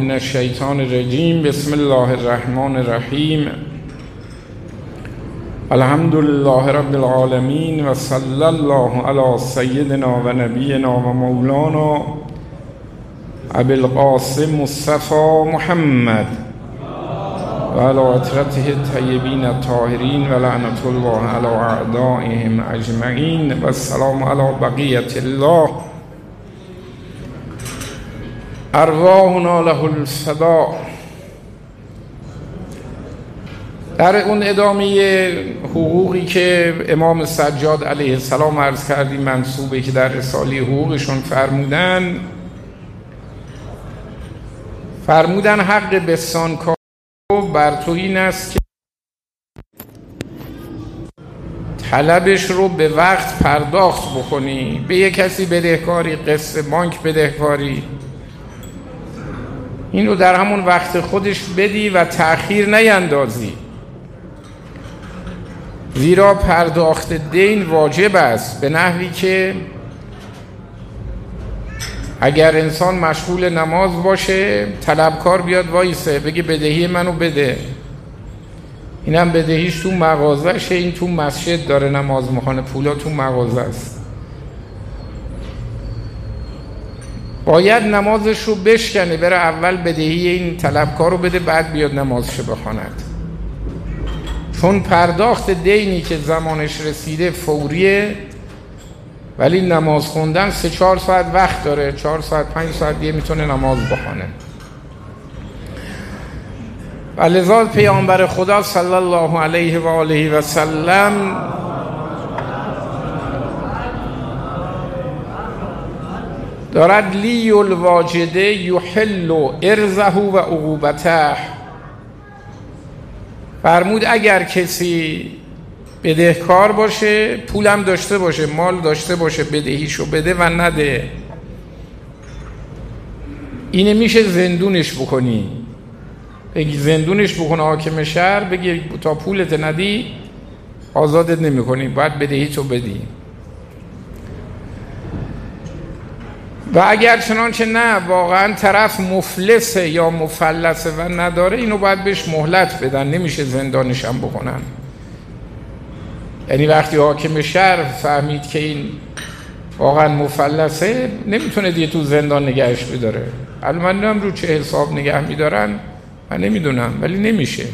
من الشیطان الرجیم. بسم الله الرحمن الرحیم. الحمد لله رب العالمین و صلی الله علی سیدنا و نبینا و مولانا ابی القاسم مصطفی محمد و علی اطرته الطیبین الطاهرین و لعنت الله علی اعدائهم اجمعین و السلام علی بقیة الله ارواحنا له الفداء. در اون ادامه حقوقی که امام سجاد علیه السلام عرض کردیم منصوبه که در رساله حقوقشون فرمودن حق بستانکار بر تو این است که طلبش رو به وقت پرداخت بکنی. به یک کسی بدهکاری، قسط بانک بدهکاری، این رو در همون وقت خودش بدی و تأخیر نیندازی، زیرا پرداخت دین واجب است، به نحوی که اگر انسان مشغول نماز باشه طلبکار بیاد وایسه بگه بدهی منو بده، اینم بدهیش تو مغازه‌شه، این تو مسجد داره نماز میخونه، پولا تو مغازه است. باید نمازش رو بشکنه، بره اول بدهی این طلبکار رو بده، بعد بیاد نمازشو بخواند. چون پرداخت دینی که زمانش رسیده فوریه، ولی نماز خوندن 3-4 ساعت وقت داره، 4 ساعت 5 ساعت دیگه میتونه نماز بخونه. و لذا پیامبر خدا صلی الله علیه و آله و سلم دارد لی الواجده یحل ارزه و عقوبته. فرمود اگر کسی بدهکار باشه، پولم داشته باشه، مال داشته باشه، بدهیشو بده و نده، اینه میشه زندونش بکنی. بگی زندونش بکنه حاکم شهر، بگی تا پولت ندی آزادت نمی کنی، باید بدهیتو بدی. و اگر چنانچه نه واقعا طرف مفلسه یا مفلسه و نداره، اینو باید بهش مهلت بدن، نمیشه زندانش هم بکنن. یعنی وقتی حاکم شهر فهمید که این واقعا مفلسه، نمیتونه دیگه تو زندان نگهش بداره. الان من نمیدونم رو چه حساب نگه میدارن، من نمیدونم، ولی نمیشه.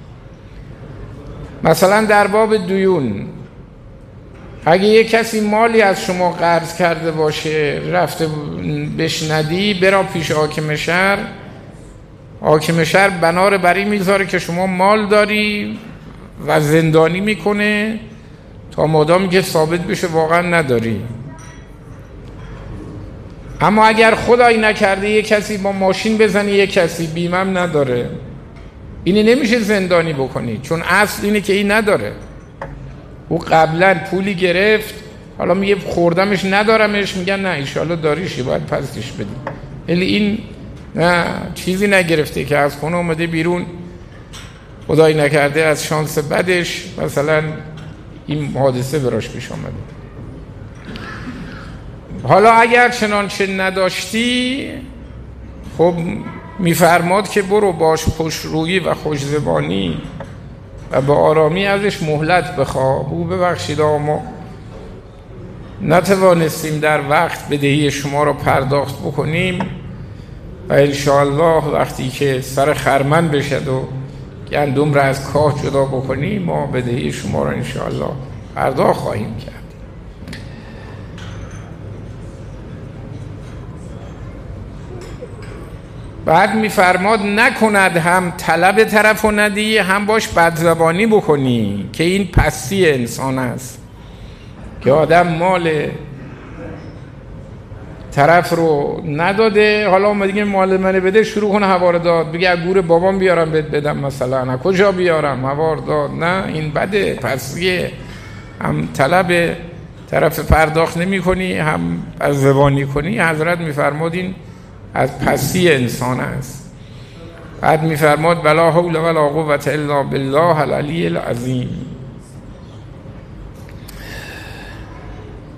مثلا در باب دیون، اگه یک کسی مالی از شما قرض کرده باشه، رفته بهش ندی، برا پیش حاکم شهر، حاکم شهر بنار بری میذاره که شما مال داری و زندانی میکنه تا مادامی که ثابت بشه واقعا نداری. اما اگر خدایی نکرده یک کسی با ماشین بزنه، یک کسی بیمم نداره، اینی نمیشه زندانی بکنی، چون اصل اینه که این نداره. او قبلا پولی گرفت، حالا میگه خوردمش ندارمش، میگن نه ایشالا داریشی باید پسش بدی. ولی این نه، چیزی نگرفته که از خونه اومده بیرون، خدایی نکرده از شانس بدش مثلا این حادثه براش پیش آمده. حالا اگر چنانچه نداشتی، خب میفرماد که برو باش خوشرویی و خوشزبانی و به آرامی ازش مهلت بخواه. او ببخشید ما نتوانستیم در وقت بدهی شما را پرداخت بکنیم و انشاءالله وقتی که سر خرمن بشد و گندم را از کاه جدا بکنیم، ما بدهی شما را انشاءالله پرداخت خواهیم کرد. بعد میفرماد نکند هم طلب طرف و ندی، هم باش بدزبانی بکنی، که این پستی انسان است که آدم مال طرف رو نداده، حالا اومد دیگه مال منه بده، شروع کنه هوار داد، بگه از گور بابام بیارم بهت بدم، مثلا کجا بیارم، هوار داد. نه، این بده، پسیه. هم طلب طرف پرداخت نمی کنی، هم بدزبانی کنی. حضرت میفرماد این از پسی انسان است. بعد میفرماد ولا حول ولا قوة الا بالله العلی العظیم.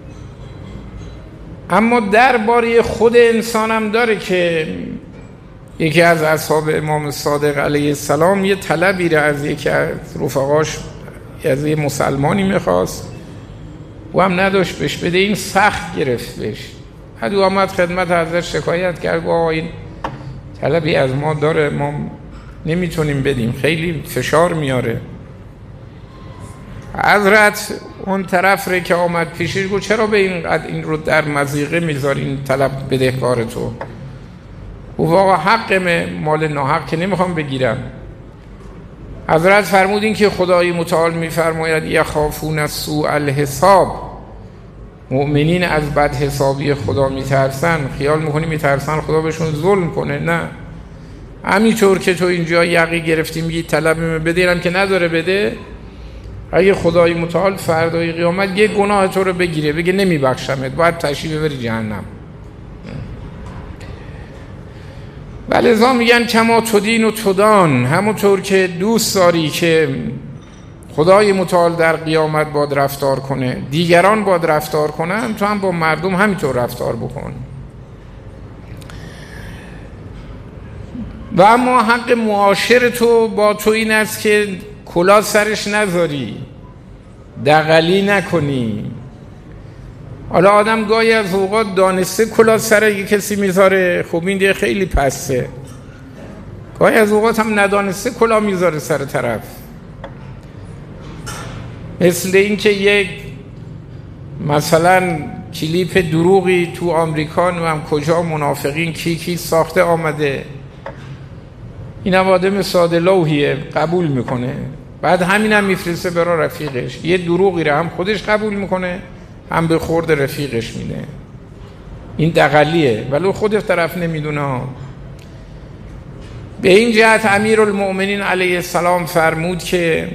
اما درباره خود انسانم داره که یکی از اصحاب امام صادق علیه السلام یه طلبی را از یکی از رفقاش، از یه مسلمانی میخواست، او هم نداشت بهش بده، این سخت گرفت بهش. بعد او آمد خدمت حضرت شکایت کرد، آقا این طلبی از ما داره، ما نمیتونیم بدیم، خیلی فشار میاره. حضرت اون طرف رو که آمد پیشش گفت چرا به این رو در مضیقه میذاری، این طلب بدهکار تو؟ او واقعا حق مال ناحق که نمیخوام بگیرم. حضرت فرمودین که خدای متعال میفرماید یخافون از سوء الحساب، مؤمنین از بد حسابی خدا میترسن. خیال میکنی میترسن خدا بهشون ظلم کنه؟ نه، همینطور که تو اینجا یقی گرفتی میگی طلب بدیرم که نداره بده، اگه خدای متعال فردای قیامت یه گناه تو رو بگیره بگه نمیبخشمت، باید تشریف ببری جهنم. ولذا میگن کما تدین و تدان، همونطور که دوست داری که خدای متعال در قیامت باید رفتار کنه، دیگران باید رفتار کنن، تو هم با مردم همینطور رفتار بکن. و اما حق معاشر تو با تو این است که کلاه سرش نذاری، دغلی نکنی. حالا آدم گاهی از اوقات دانسته کلاه سر یه کسی میذاره، خب این دیگه خیلی پسته. گاهی از اوقات هم ندانسته کلاه میذاره سر طرف، مثل این که یک مثلا کلیپ دروغی تو آمریکا هم کجا منافقین کی ساخته آمده، این هم آدم ساده لوحیه قبول میکنه، بعد همین هم میفرسته برای رفیقش، یه دروغی رو هم خودش قبول میکنه هم به خورد رفیقش میده. این دغلیه، ولو خودش طرف نمیدونه. به این جهت امیرالمؤمنین علیه السلام فرمود که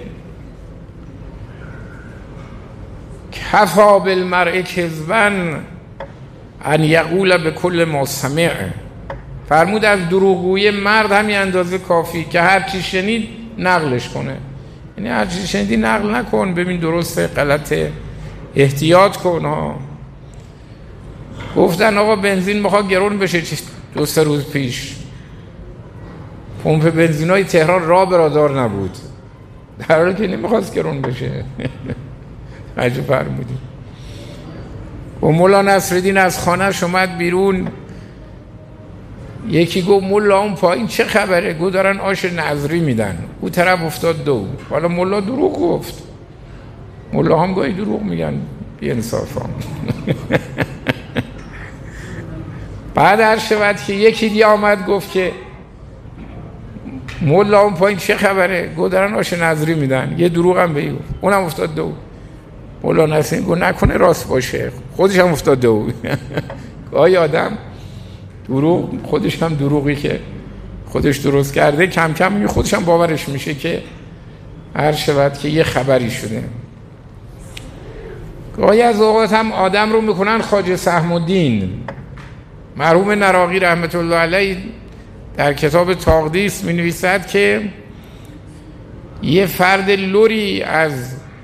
کفا بالمرء کذبا ان یقول به کل ما سمع. فرمود از دروغگوی مرد همین اندازه کافی که هر چی شنید نقلش کنه. یعنی هر چی شنیدی نقل نکن، ببین درسته غلطه، احتیاط کن ها. گفتن آقا بنزین میخواد گرون بشه 2-3 روز پیش، پمپ بنزینای تهران راه برادار نبود، در حالی که نمیخواست گرون بشه. عجب فرمودی. و مولا نصرالدین از خانه‌اش اومد بیرون، یکی گفت مولا اون پایین چه خبره؟ گفت دارن آش نظری میدن. او طرف افتاد دو. حالا مولا دروغ گفت، مولا هم گاهی دروغ میگن، بی انصافا. بعد هر شود که یکی دیگه آمد گفت که مولا اون پایین چه خبره؟ گفت دارن آش نظری میدن. یه دروغ هم به این گفت، اونم افتاد دو. مولا نصرالدین گفت نکنه راست باشه، خودش هم افتاد دو. گاهی آدم دروغ، خودش هم دروغی که خودش درست کرده کم کم خودش هم باورش میشه که هر شود که یه خبری شده. گاهی از اوقات هم آدم رو میکنن خواجه سهم الدین. مرحوم نراقی رحمت الله علیه در کتاب تقدیس می نویسد که یه فرد لوری از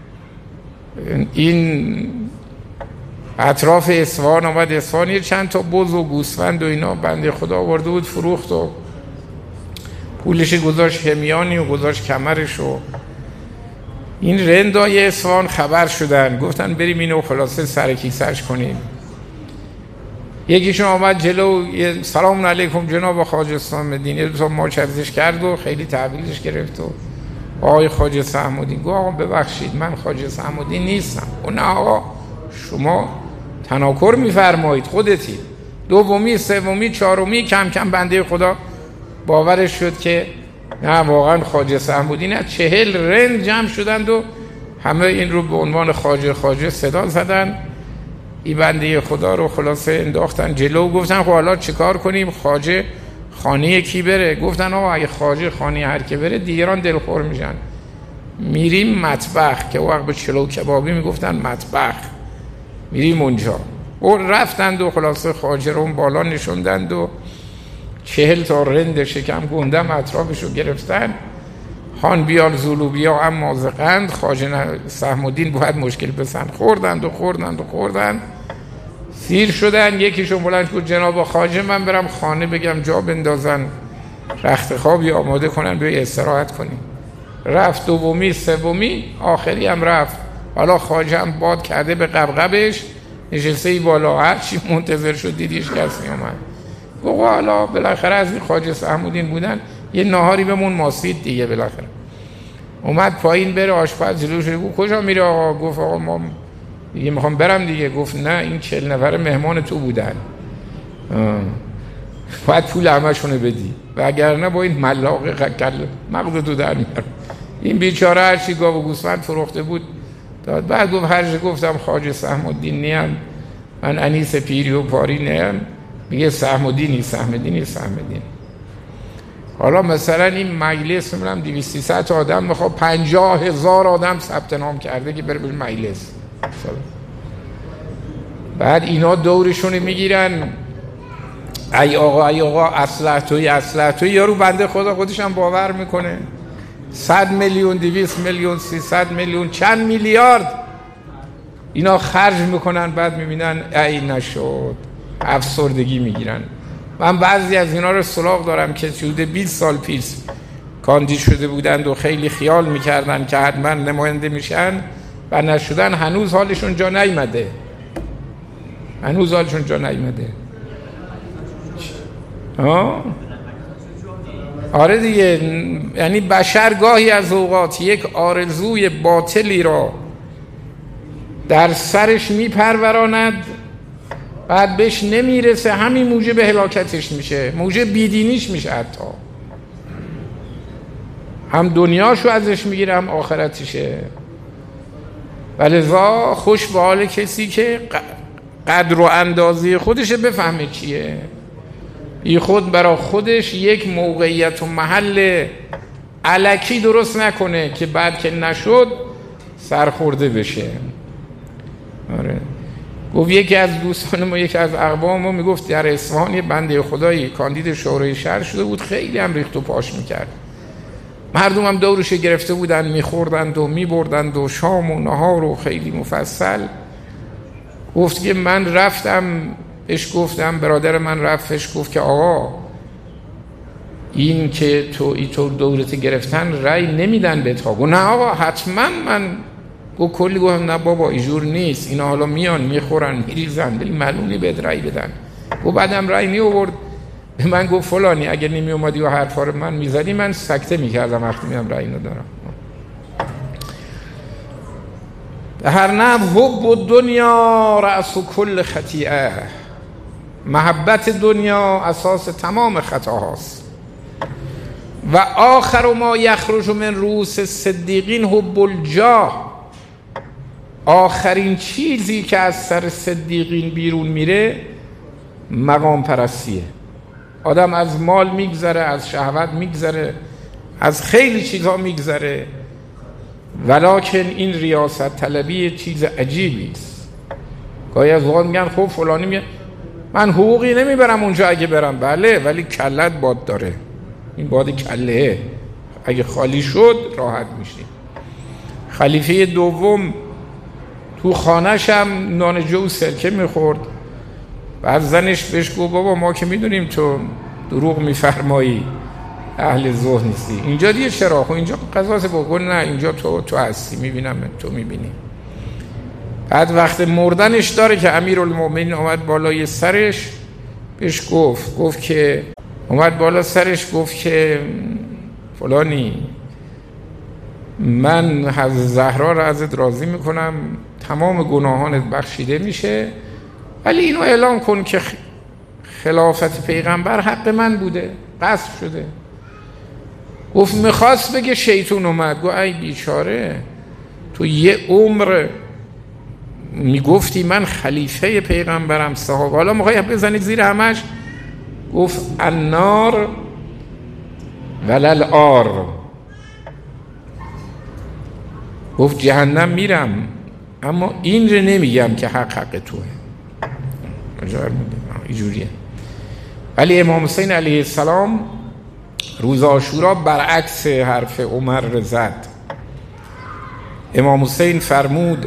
این اطراف اصفهان آمد. اصفهان یه چند تا بز و گوسفند و اینا بنده خدا آورده بود فروخت و پولش گذاشت همیانی و گذاشت کمرش و این رندای اصفهان خبر شدن، گفتن بریم اینو خلاصه سر کیسه‌اش کنیم. یکیشون آمد جلو، سلام علیکم جناب خواجه سهم الدین، یه دو ماچ ازش کرد و خیلی تحویلش گرفت و آقای خواجه سهم الدین گفت آقا ببخشید من خواجه سهم الدین نیستم. و نه آقا شما تناکر میفرمایید، خودتی. دومی، سومی، چهارمی کم کم بنده خدا باورش شد که نه واقعا خواجه سهم الدین. 40 رند جمع شدند و همه این رو به عنوان خواجه صدا زدن. این بنده خدا رو خلاصه انداختن جلو. گفتن خب حالا چیکار کنیم؟ خواجه خانه کی بره؟ گفتن آقا اگه خواجه خانه هر کی بره دیگران دلخور میشن، میریم مطبخ، که وقت به چلو کبابی میگفتن مطبخ، میریم اونجا. و رفتند و خلاصه خواجه رو بالا نشوندند و 40 تا رند شکم گندم اطرافشو گرفتن. خان بیال زولوبیا هم مازقند، خواجه سهم الدین باید مشکل بسن. خوردند سیر شدن. یکیشون بلند گفت جناب خواجه من برم خانه بگم جا بندازن رخت خوابی آماده کنن بیای استراحت کنیم. رفت دومی سومی آخری هم رفت. حالا خواجه هم باد کرده به قبقبش، نشسته ای بالا، هرچی منتظر شد دیدیش کس نیامد. گفت حالا بالاخره از این خواجه سحمودین بودن یه ناهاری بمون ماسید دیگه. بالاخره اومد پایین بره، آشپز جلوش گفت کجا میره آقا؟ گفت آقا ما دیگه میخوام برم دیگه. گفت نه این 40 نفر مهمان تو بودن، باید پول همشونو بدی و اگر نه با این ملاق مغز تو در میارم. این بیچاره هرچی گاو و گوسفند فروخته بود داد. بعد گفت هرچی گفتم خواجه سحم‌الدین نیم، من انیس پیری و پاری نیم. میگه سحم‌الدینی سحم‌الدینی سحم‌الدین. حالا مثلا این مجلس میگم 200-300 آدم میخواد 50,000 آدم ثبت نام کرده که بره مجلس. بعد اینا دورشون میگیرن ای آقا اصلح توی یارو بنده خدا خودش هم باور میکنه 100 میلیون 200 میلیون 300 میلیون چند میلیارد اینا خرج میکنن، بعد میبینن ای نشد، افسردگی میگیرن. من بعضی از اینا رو سراغ دارم که حدود 20 سال پیش کاندید شده بودند و خیلی خیال میکردن که حتما نماینده میشن و نشدن. هنوز حالشون جا نیامده. آره دیگه. یعنی بشر گاهی از اوقات یک آرزوی باطلی را در سرش میپروراند، بعد بهش نمیرسه، همین موجب هلاکتش میشه، موجب بیدینیش میشه، حتی هم دنیاشو ازش میگیره هم آخرتشه. ولذا خوش به حال کسی که قدر و اندازه خودش بفهمه چیه، بی خود برای خودش یک موقعیت و محل الکی درست نکنه که بعد که نشد سرخورده بشه. آره. گفت یکی از دوستان ما، یکی از اقوام ما میگفت در اصفهان یه بنده خدایی کاندید شورای شهر شده بود، خیلی هم ریخت و پاش میکرد، مردم هم دورش گرفته بودن، میخوردند و میبردند و شام و نهار و خیلی مفصل. گفت که من رفتم اش گفتم، برادر من رفتش گفت که آقا این که تو دورت گرفتن رأی نمیدن به تا. گفت نه آقا حتما. من گفت کلی گفتم نه بابا اینجور نیست، اینا حالا میان میخورن میریزن ولی معلومی بهت رأی بدن. گفت بعدم رأی می آورد به من گفت فلانی اگه نمی اومدی و حرفا رو من میزدی من سکته میکردم وقتی میام رأی ندارم. هر نم حب دنیا رأس کل خطیئه، محبت دنیا اساس تمام خطاهاست. و آخر ما یخرج من رؤوس الصدیقین حب الجاه، آخرین چیزی که از سر صدیقین بیرون میره مقام پرستیه. آدم از مال میگذره، از شهوت میگذره، از خیلی چیزها میگذره، ولکن این ریاست طلبی چیز عجیبی است. گاهی از اوقات میگن خب فلانی میگه من حقوقی نمیبرم اونجا اگه برم. بله ولی کلت باد داره، این باد کله اگه خالی شد راحت میشی. خلیفه دوم تو خانه‌ش هم نان جو و سرکه میخورد، بعد زنش بهش گفت بابا ما که میدونیم تو دروغ میفرمایی، اهل ذوق نیستی، اینجا دیگه چرا؟ خب اینجا قضاست بگو. نه اینجا تو هستی، میبینم تو میبینی. بعد وقت مردنش داره که امیرالمومنین اومد بالای سرش بهش گفت که اومد بالا سرش گفت که فلانی من حضرت زهرا را ازت راضی میکنم، تمام گناهانت بخشیده میشه، ولی اینو اعلام کن که خلافت پیغمبر حق من بوده، غصب شده. گفت میخواست بگه شیطون اومد. گفت ای بیچاره تو یه عمر میگفتی من خلیفه پیغمبرم، صحابه، حالا میخوای بزنید زیر همش. گفت النار ولل آر، گفت جهنم میرم اما این رو نمیگم که حق توه. اینجوریه. ولی امام حسین علیه السلام روز عاشورا برعکس حرف عمر رو زد. امام حسین فرمود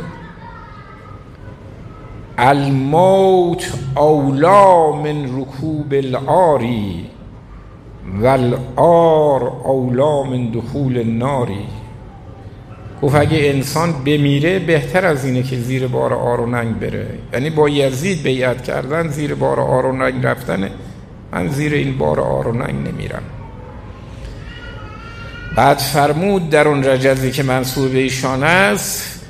الموت اولا من رکوب العاری، والعار اولی من دخول الناری. گفت اگه انسان بمیره بهتر از اینه که زیر بار آر و ننگ بره. یعنی با یزید بیعت کردن، زیر بار آر و ننگ رفتنه. من زیر این بار آر و ننگ نمیرم. بعد فرمود در اون رجزی که منسوب به ایشان است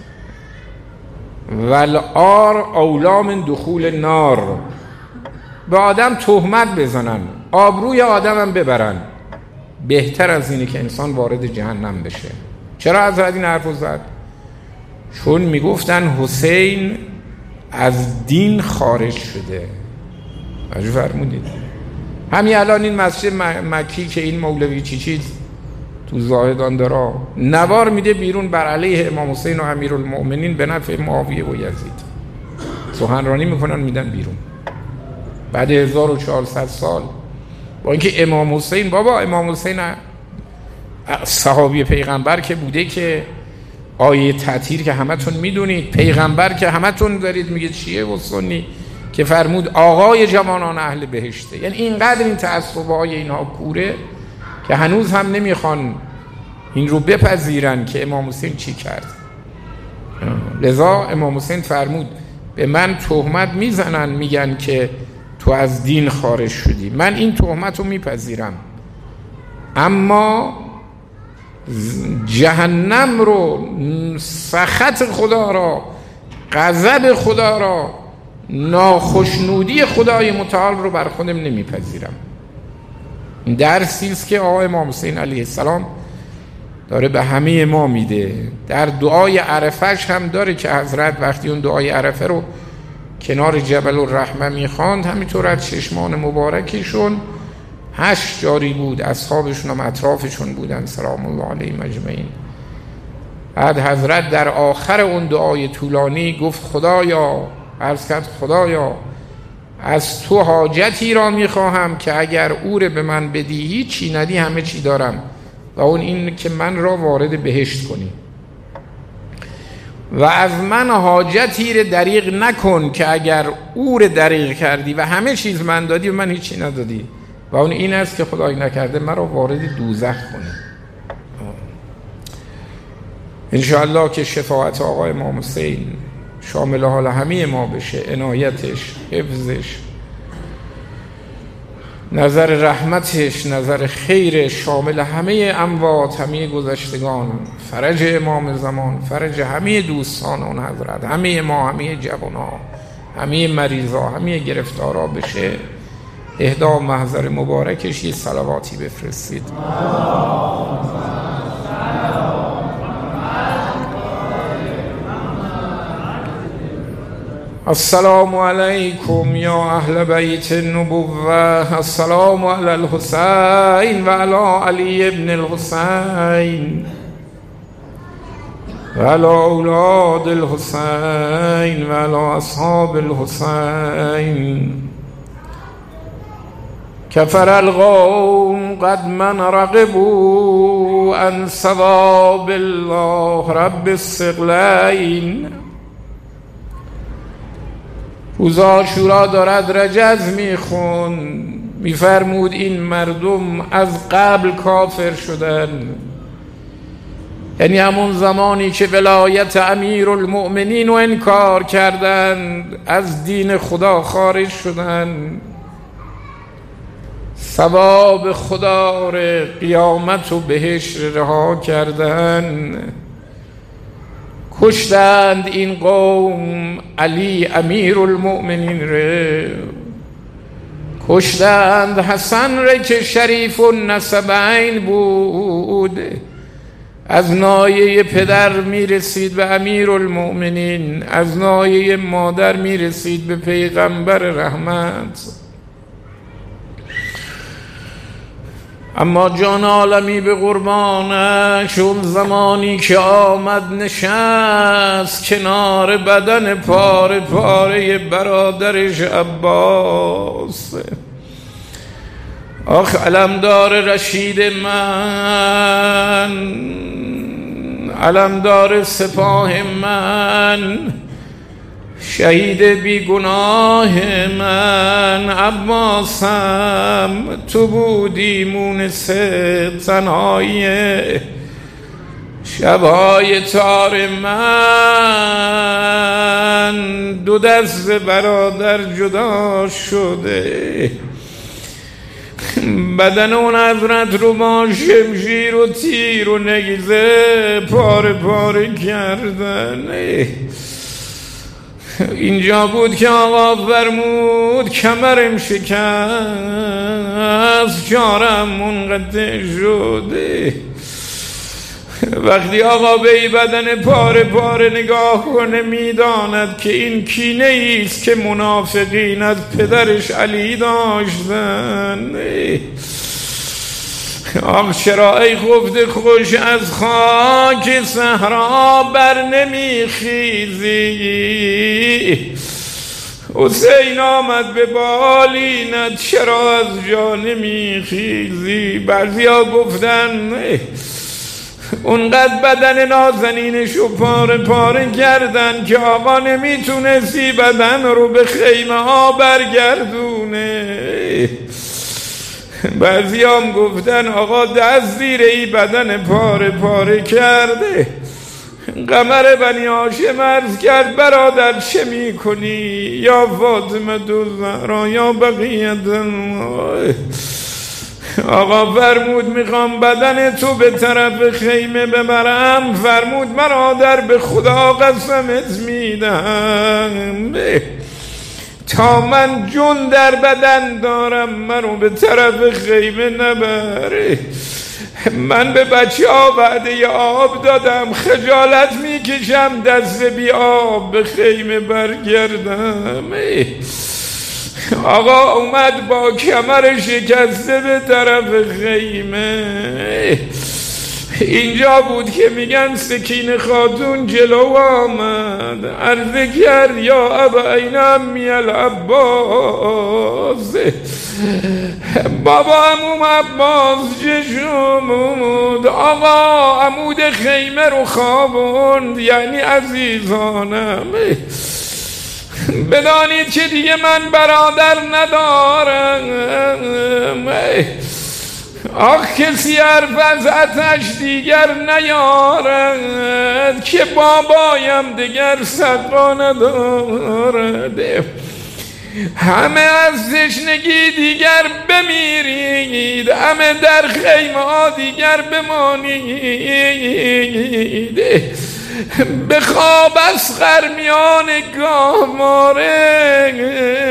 والعار اولی من دخول النار. به آدم تهمت بزنن، آبروی آدم هم ببرن، بهتر از اینه که انسان وارد جهنم بشه. چرا حضرت این حرف زد؟ چون میگفتن حسین از دین خارج شده. واجب فرمودید همین الان این مسجد مکی که این مولوی چیز تو زاهدان داره نوار میده بیرون بر علیه امام حسین و امیرالمؤمنین به نفع معاویه و یزید، سخنرانی میکنن میدن بیرون بعد 1400 سال. با اینکه امام حسین، بابا امام حسین صحابی پیغمبر که بوده، که آیه تطهیر که همتون میدونید، پیغمبر که همتون دارید میگید شیعه و سنی، که فرمود آقای جوانان اهل بهشته. یعنی اینقدر این تعصب‌های اینها کوره که هنوز هم نمیخوان این رو بپذیرن که امام حسین چی کرد. لذا امام حسین فرمود به من تهمت میزنن، میگن که تو از دین خارج شدی، من این تهمت رو میپذیرم، اما جهنم رو، سخط خدا را، غضب خدا را، ناخشنودی خدای متعال رو بر خودم نمیپذیرم. این درسی است که آقا امام حسین علیه السلام داره به همه ما میده. در دعای عرفهش هم داره که حضرت وقتی اون دعای عرفه رو کنار جبل الرحمه میخواند، همینطور از چشمان مبارکشون 8 جاری بود، اصحابشون هم اطرافشون بودن سلام الله علیهم اجمعین. بعد حضرت در آخر اون دعای طولانی گفت خدایا، عرض کرد خدایا از تو حاجتی را میخواهم که اگر او را به من بدی هیچی ندی همه چی دارم، و اون این که من را وارد بهشت کنی، و از من حاجتی را دریغ نکن که اگر او را دریغ کردی و همه چیز من دادی و من هیچی ندادی، و اون این است که خدای نکرده من را وارد دوزخ کنی. انشاءالله که شفاعت آقای امام حسین شامل حال همه ما بشه، عنایتش، حفظش، نظر رحمتش، نظر خیرش شامل همه اموات، همه گذشتگان، فرج امام زمان، فرج همه دوستان اون حضرت، همه ما، همه جوانها، همه مریضا، همه گرفتارا بشه. اهدا محضر مبارکش یه صلواتی بفرستید. السلام علیکم یا اهل بیت النبوة، السلام علی الحسین و علی علی ابن الحسین و علی اولاد الحسین و علی اصحاب الحسین. کفر القوم قد من رغبوا عن ثواب الله رب الثقلین. روز عاشورا دارد رجز میخون، میفرمود این مردم از قبل کافر شدن، یعنی همون زمانی که ولایت امیرالمؤمنین رو انکار کردن از دین خدا خارج شدن، ثواب خدا را، قیامت و بهشت رها کردن. کشتند این قوم علی امیرالمؤمنین را، کشتند حسن را که شریف النسبین بود، از نایه پدر میرسید به امیرالمؤمنین، از نایه مادر میرسید به پیغمبر رحمت. اما جان عالمی به قربانش اون زمانی که آمد نشست کنار بدن پاره پاره برادرش عباس. آخ علمدار رشید من، علمدار سپاه من، شهید بی گناه من عباسم، تو بودی مونس تنهایی شبهای تار من، دو دست برادر جدا شده، بدن اون حضرت رو با شمشیر و تیر و نگیزه پاره پاره کردن. اینجا بود که آقا فرمود کمرم شکست، چارم منقطع شده. وقتی آقا به بدن پاره پاره نگاه کنه میداند که این کینه ایست که منافقین از پدرش علی داشتن. آخ چرا ای خفته خوش از خاک صحرا بر نمیخیزی؟ حسین آمد به بالینت چرا از جا نمیخیزی؟ بعضیا گفتن اونقدر بدن نازنینشو پاره پاره کردن که آقا نمیتونستی بدن رو به خیمه ها برگردونه. بعضی هم گفتن آقا دست زیر ای بدن پاره پاره کرده. قمر بنی هاشم عرض کرد برادر چه میکنی یا فاطمه الزهرا یا بقیت الله؟ آقا فرمود میخوام بدن تو به طرف خیمه ببرم. فرمود برادر به خدا قسمت میدم تا من جون در بدن دارم منو به طرف خیمه نبره. من به بچه ها وعده آب دادم، خجالت میکشم دست بی آب به خیمه برگردم. آقا اومد با کمر شکسته به طرف خیمه. اینجا بود که میگن سکینه خاتون جلو آمد، عرض کرد یا ابا این امی العباس، بابا عموم عباس چشمود. آقا عمود خیمه رو خوابوند، یعنی عزیزانم بدانید که دیگه من برادر ندارم. آخ کسی حرف از آتش دیگر نیارد که بابایم دیگر سقا ندارد. همه از تشنگی دیگر بمیرید، همه در خیمه ها دیگر بمانید. به خواب اصغر میان گاهواره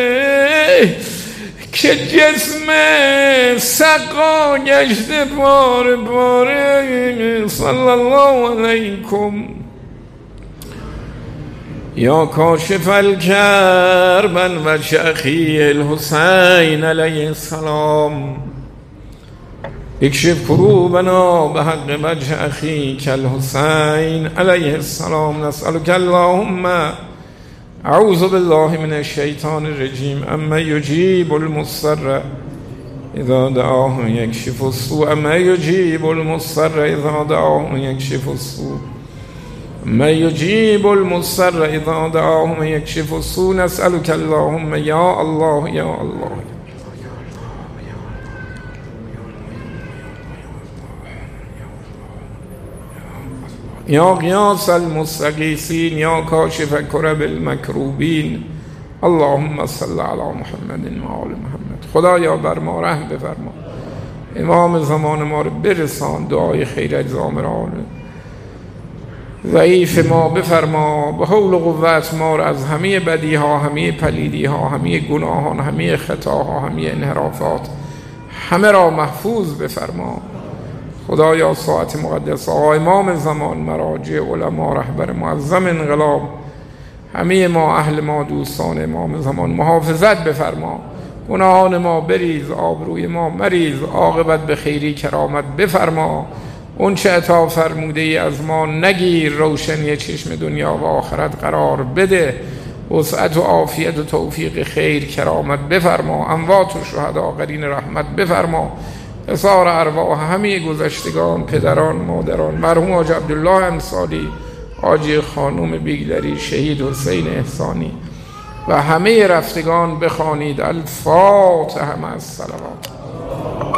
که جسم سقا گشته پاره پاره. صلی الله علیکم یا کاشف الکرب و اخی الحسین علیه السلام، اکشف کروبنا به حق وجه اخیک الحسین علیه السلام. نسألک اللهم اعوذ بالله من الشیطان الرجیم اما یجیب المضطر اذا دعاه یکشف السوء، اما یجیب المضطر اذا دعاه یکشف السوء، اما یجیب المضطر اذا دعاه یکشف السوء. نسألک اللهم یا الله یا الله یا غیاث المستغیثین یا کاشف کرب المکروبین. اللهم صل علی محمد و آل محمد. خدایا بر ما رحم بفرما، امام زمان ما رو برسان، دعای خیر اجزام را ضعیف ما بفرما، به حول و قوت ما رو از همه بدی ها، همه پلیدی ها، همه گناهان، همه خطاها، همه انحرافات همه را محفوظ بفرما. خدایا ساعت مقدس آقا امام زمان، مراجع علما، رهبر معظم انقلاب، همه ما اهل ما دوستان امام زمان محافظت بفرما. گناهان ما بریز، آبروی ما مریز، عاقبت به خیری کرامت بفرما. اون چه عطا فرموده ای از ما نگیر، روشنی چشم دنیا و آخرت قرار بده. وسعت و عافیت و توفیق خیر کرامت بفرما. اموات و شهدا قرین رحمت بفرما. اثار ارواح همه گذشتگان، پدران، مادران، مرحوم حاج عبدالله انصاری حاجی خانوم بیگلری، شهید حسین احسانی و همه رفتگان بخوانید الفاتحه مع الصلوات.